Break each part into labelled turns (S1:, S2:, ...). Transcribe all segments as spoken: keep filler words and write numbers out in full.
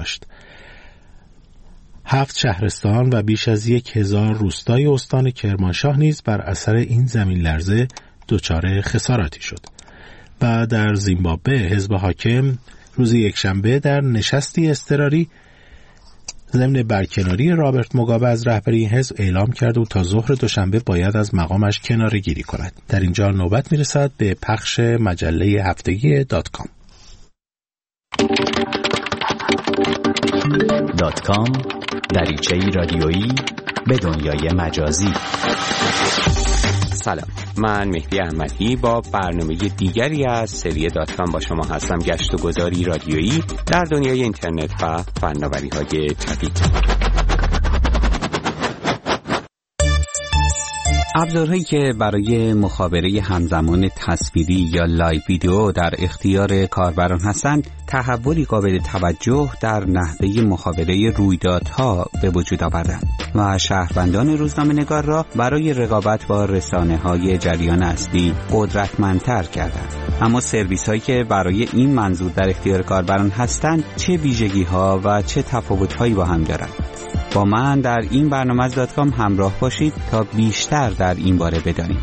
S1: داشت. هفت شهرستان و بیش از یک هزار روستای استان کرمانشاه نیز بر اثر این زمین لرزه دچار خساراتی شد. و در زیمبابوه حزب حاکم روز یکشنبه در نشستی اضطراری ضمن برکناری رابرت موگابه از رهبری این حزب اعلام کرد و تا ظهر دوشنبه باید از مقامش کناره گیری کند. در اینجا نوبت میرسد به پخش مجله هفتگی دات کام.
S2: دات کام، دریچه‌ای رادیویی به دنیای مجازی.
S3: سلام، من مهدی احمدی با برنامه دیگری از سری دات کام با شما هستم. گشت و گذاری رادیویی در دنیای اینترنت و فناوری‌های جدید. ابزارهایی که برای مخابره همزمان تصویری یا لایو ویدیو در اختیار کاربران هستند، تحولی قابل توجه در نحوه مخابره رویدادها به وجود آوردند و شهروندان روزنامه‌نگار را برای رقابت با رسانه‌های جریان اصلی قدرتمندتر کردند. اما سرویس‌هایی که برای این منظور در اختیار کاربران هستند، چه ویژگی‌ها و چه تفاوت‌هایی با هم دارند؟ با من در این برنامه از دات کام همراه باشید تا بیشتر در این باره بدانیم.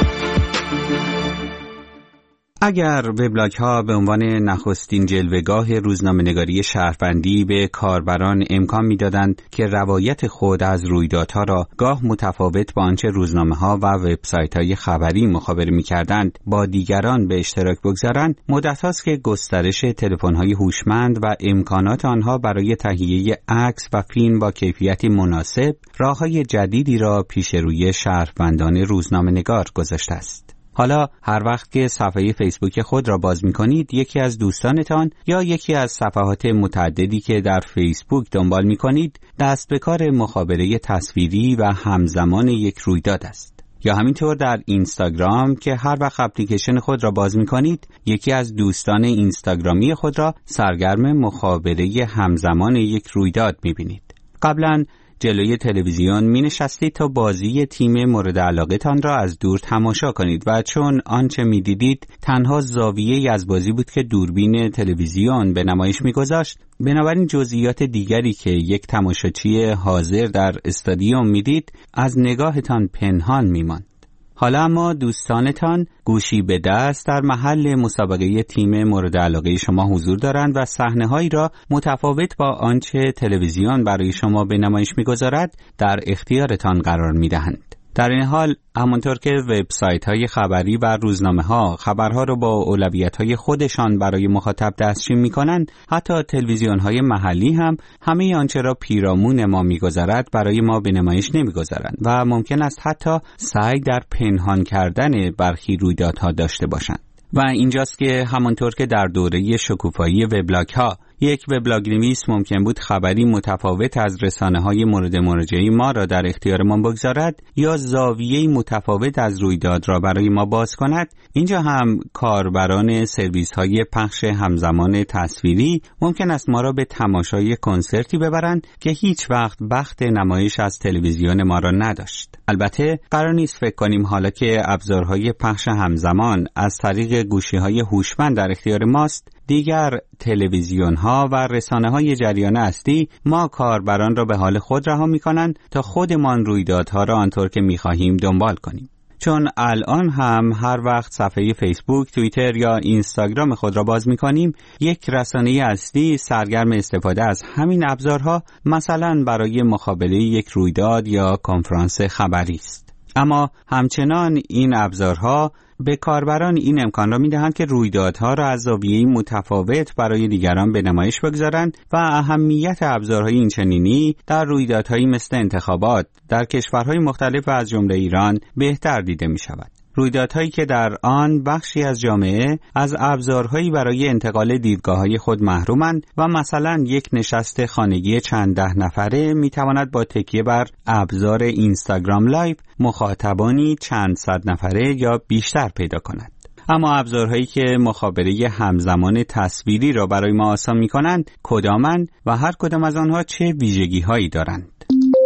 S3: اگر وبلاگ‌ها به عنوان نخستین جلوه‌گاه روزنامه‌نگاری شهروندی به کاربران امکان می‌دادند که روایت خود از رویدادها را گاه متفاوت با آنچه روزنامه‌ها و وبسایت‌های خبری مخابره می‌کردند با دیگران به اشتراک بگذارند، مدت است که گسترش تلفن‌های هوشمند و امکانات آنها برای تهیه عکس و فیلم با کیفیتی مناسب راه‌های جدیدی را پیش روی شهروندان روزنامه‌نگار گذاشته است. حالا هر وقت که صفحه فیسبوک خود را باز می‌کنید، یکی از دوستانتان یا یکی از صفحات متعددی که در فیسبوک دنبال می‌کنید دست به کار مخابره تصویری و همزمان یک رویداد است. یا همینطور در اینستاگرام که هر وقت اپلیکیشن خود را باز می‌کنید، یکی از دوستان اینستاگرامی خود را سرگرم مخابره همزمان یک رویداد می‌بینید. قبلاً جلوی تلویزیون می نشستید تا بازی تیم مورد علاقه تان را از دور تماشا کنید و چون آنچه می دیدید تنها زاویه‌ای از بازی بود که دوربین تلویزیون به نمایش می گذاشت، بنابراین جزئیات دیگری که یک تماشاچی حاضر در استادیوم می دید از نگاهتان پنهان می ماند. حالا اما دوستانتان گوشی به دست در محل مسابقه تیم مورد علاقه شما حضور دارند و صحنه‌هایی را متفاوت با آنچه تلویزیون برای شما به نمایش می‌گذارد در اختیارتان قرار می‌دهند. در این حال همانطور که وبسایت‌های خبری و روزنامه‌ها خبرها را با اولویت‌های خودشان برای مخاطب دستچین می‌کنند، حتی تلویزیون‌های محلی هم همه آنچه را پیرامون ما می‌گذارد برای ما به نمایش نمی‌گذارند و ممکن است حتی سعی در پنهان کردن برخی رویدادها داشته باشند. و اینجاست که همانطور که در دوره شکوفایی وبلاگ‌ها یک وبلاگ نویس ممکن بود خبری متفاوت از رسانه‌های مورد مراجعه ما را در اختیار ما بگذارد یا زاویه‌ای متفاوت از رویداد را برای ما باز کند، اینجا هم کاربران سرویس‌های پخش همزمان تصویری ممکن است ما را به تماشای کنسرتی ببرند که هیچ وقت بخت نمایش از تلویزیون ما را نداشت. البته قرار نیست فکر کنیم حالا که ابزارهای پخش همزمان از طریق گوشی‌های هوشمند در اختیار ماست، دیگر تلویزیون‌ها و رسانه‌های جریان اصلی ما کاربران را به حال خود رها می‌کنند تا خودمان رویدادها را آنطور که می‌خواهیم دنبال کنیم. چون الان هم هر وقت صفحه فیسبوک، توییتر یا اینستاگرام خود را باز می‌کنیم، یک رسانه اصلی سرگرم استفاده از همین ابزارها، مثلا برای مخابره یک رویداد یا کنفرانس خبری است. اما همچنان این ابزارها به کاربران این امکان را می‌دهند که رویدادها را از زاویه‌ای متفاوت برای دیگران به نمایش بگذارند و اهمیت ابزارهای اینچنینی در رویدادهایی مثل انتخابات در کشورهای مختلف از جمله ایران بهتر دیده می‌شود. رویدادهایی که در آن بخشی از جامعه از ابزارهایی برای انتقال دیدگاه‌های خود محرومند و مثلا یک نشست خانگی چند ده نفره می‌تواند با تکیه بر ابزار اینستاگرام لایو مخاطبانی چند صد نفره یا بیشتر پیدا کند. اما ابزارهایی که مخابره همزمان تصویری را برای ما آسان می‌کنند کدامند و هر کدام از آنها چه ویژگی‌هایی دارند؟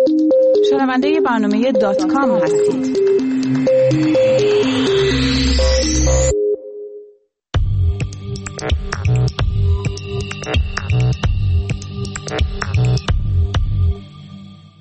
S4: شنونده برنامه دات کام هستید.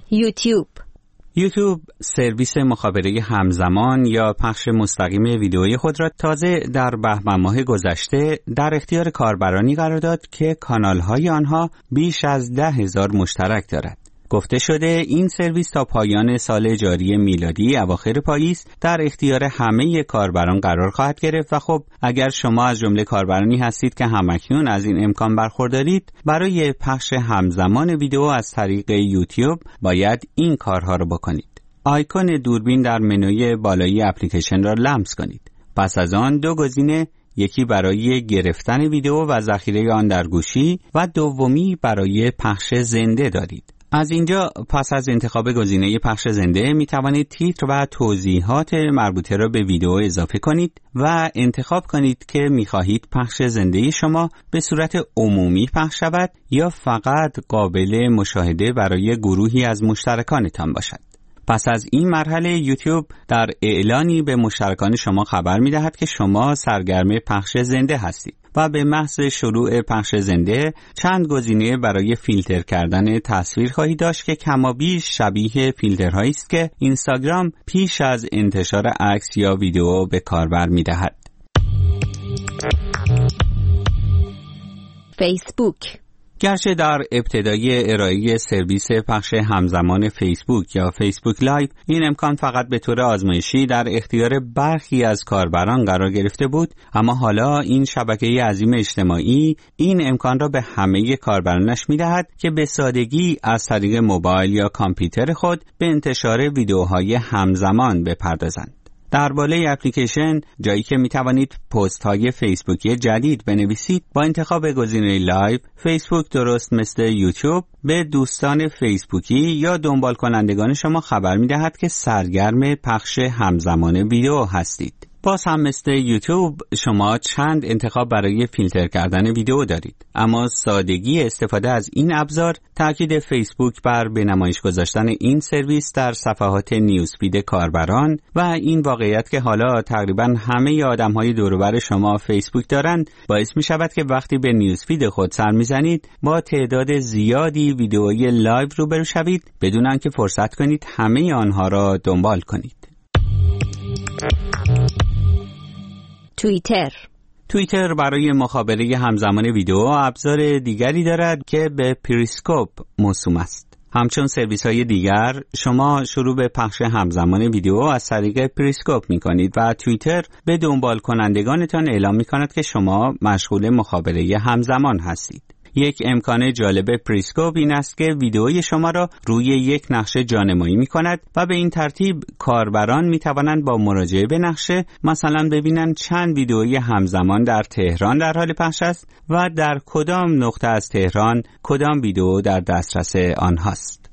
S5: یوتیوب.
S3: یوتیوب سرویس مخابره همزمان یا پخش مستقیم ویدئوی خود را تازه در بهمن ماه گذشته در اختیار کاربرانی قرار داد که کانال‌های آنها بیش از ده هزار مشترک دارد. گفته شده این سرویس تا پایان سال جاری میلادی اواخر پاییز در اختیار همه کاربران قرار خواهد گرفت و خب اگر شما از جمله کاربرانی هستید که همکنون از این امکان برخوردارید، برای پخش همزمان ویدئو از طریق یوتیوب باید این کارها را بکنید. آیکون دوربین در منوی بالایی اپلیکیشن را لمس کنید. پس از آن دو گزینه، یکی برای گرفتن ویدئو و ذخیره آن در گوشی و دومی برای پخش زنده دارید. از اینجا پس از انتخاب گزینه پخش زنده می توانید تیتر و توضیحات مربوطه را به ویدئو اضافه کنید و انتخاب کنید که می خواهید پخش زنده شما به صورت عمومی پخش شود یا فقط قابل مشاهده برای گروهی از مشترکانتان باشد. پس از این مرحله یوتیوب در اعلانی به مشترکان شما خبر می دهد که شما سرگرم پخش زنده هستید و به محض شروع پخش زنده چند گزینه برای فیلتر کردن تصویر خواهید داشت که کمابیش شبیه فیلترهایی است که اینستاگرام پیش از انتشار عکس یا ویدئو به کاربر می دهد.
S5: فیسبوک.
S3: گرچه در ابتدای ارائه سرویس پخش همزمان فیسبوک یا فیسبوک لایو این امکان فقط به طور آزمایشی در اختیار برخی از کاربران قرار گرفته بود، اما حالا این شبکه عظیم اجتماعی این امکان را به همه کاربرانش می‌دهد که به سادگی از طریق موبایل یا کامپیوتر خود به انتشار ویدئوهای همزمان بپردازند. در بالای اپلیکیشن جایی که می توانید پست های فیسبوکی جدید بنویسید، با انتخاب گزینه لایو، فیسبوک درست مثل یوتیوب به دوستان فیسبوکی یا دنبال کنندگان شما خبر می دهد که سرگرم پخش همزمان ویدئو هستید. باز هم مثل یوتیوب شما چند انتخاب برای فیلتر کردن ویدئو دارید، اما سادگی استفاده از این ابزار تاکید فیسبوک بر به نمایش گذاشتن این سرویس در صفحات نیوزفید کاربران و این واقعیت که حالا تقریبا همه آدم‌های دور و بر شما فیسبوک دارند باعث می شود که وقتی به نیوزفید خود سر می‌زنید با تعداد زیادی ویدئوی لایو روبرو شوید بدون آنکه فرصت کنید همه آنها را دنبال کنید.
S5: توییتر.
S3: توییتر برای مخابره همزمان ویدئو ابزار دیگری دارد که به پریسکوپ موسوم است. همچون سرویس های دیگر شما شروع به پخش همزمان ویدئو از طریق پریسکوپ می کنید و توییتر به دنبال کنندگانتان اعلام می کند که شما مشغول مخابره همزمان هستید. یک امکان جالب پریسکوپ این است که ویدئوی شما را روی یک نقشه جانمایی می کند و به این ترتیب کاربران می توانند با مراجعه به نقشه مثلا ببینند چند ویدئوی همزمان در تهران در حال پخش است و در کدام نقطه از تهران کدام ویدئو در دسترس آنهاست.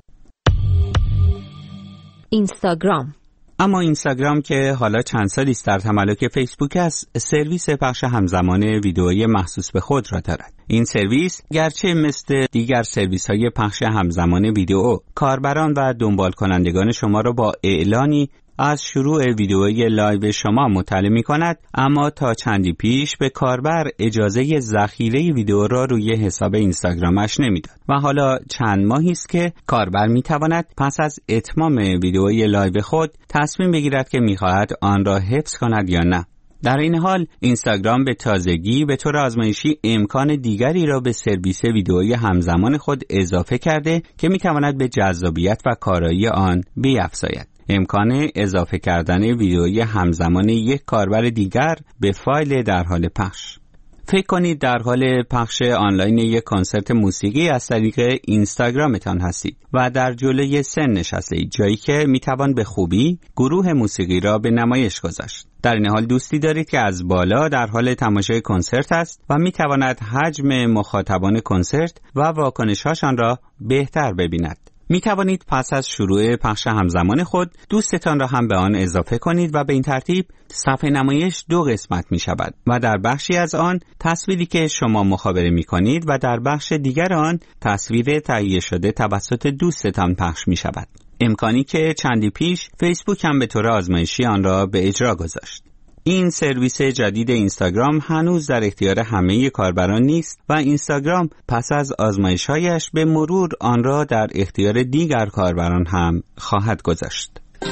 S5: اینستاگرام.
S3: اما اینستاگرام که حالا چند سالی است در تملک فیسبوک است، سرویس پخش همزمان ویدئویی مخصوص به خود را دارد. این سرویس گرچه مثل دیگر سرویس های پخش همزمان ویدئو کاربران و دنبال کنندگان شما را با اعلانی از شروع ویدئوی لایو شما مطلع می کند، اما تا چندی پیش به کاربر اجازه ذخیره ویدئو را روی حساب اینستاگرامش نمیداد و حالا چند ماهی است که کاربر می تواند پس از اتمام ویدئوی لایو خود تصمیم بگیرد که می خواهد آن را حفظ کند یا نه. در این حال اینستاگرام به تازگی به طور آزمایشی امکان دیگری را به سرویس ویدئویی همزمان خود اضافه کرده که می تواند به جذابیت و کارایی آن بیفزاید. امکان اضافه کردن ویدئوی همزمان یک کاربر دیگر به فایل در حال پخش. فکر کنید در حال پخش آنلاین یک کنسرت موسیقی از طریق اینستاگرامتان هستید و در جلوی سن نشسته‌اید، جایی که میتوان به خوبی گروه موسیقی را به نمایش گذاشت. در این حال دوستی دارید که از بالا در حال تماشای کنسرت است و میتواند حجم مخاطبان کنسرت و واکنش‌هاشان را بهتر ببیند. می توانید پس از شروع پخش همزمان خود دوستتان را هم به آن اضافه کنید و به این ترتیب صفحه نمایش دو قسمت می شود و در بخشی از آن تصویری که شما مخابره می کنید و در بخش دیگر آن تصویر تهیه شده توسط دوستتان پخش می شود. امکانی که چندی پیش فیسبوک هم به طور آزمایشی آن را به اجرا گذاشت. این سرویس جدید اینستاگرام هنوز در اختیار همه کاربران نیست و اینستاگرام پس از آزمایش‌هایش به مرور آن را در اختیار دیگر کاربران هم خواهد گذاشت.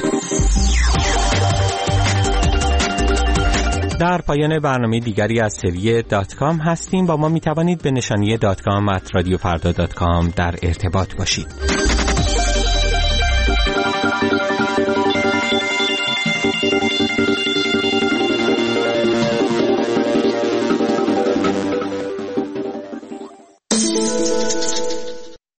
S6: در پایان برنامه دیگری از سری دات کام هستیم. با ما می توانید به نشانی دات کام ات رادیو فردا دات کام در ارتباط باشید.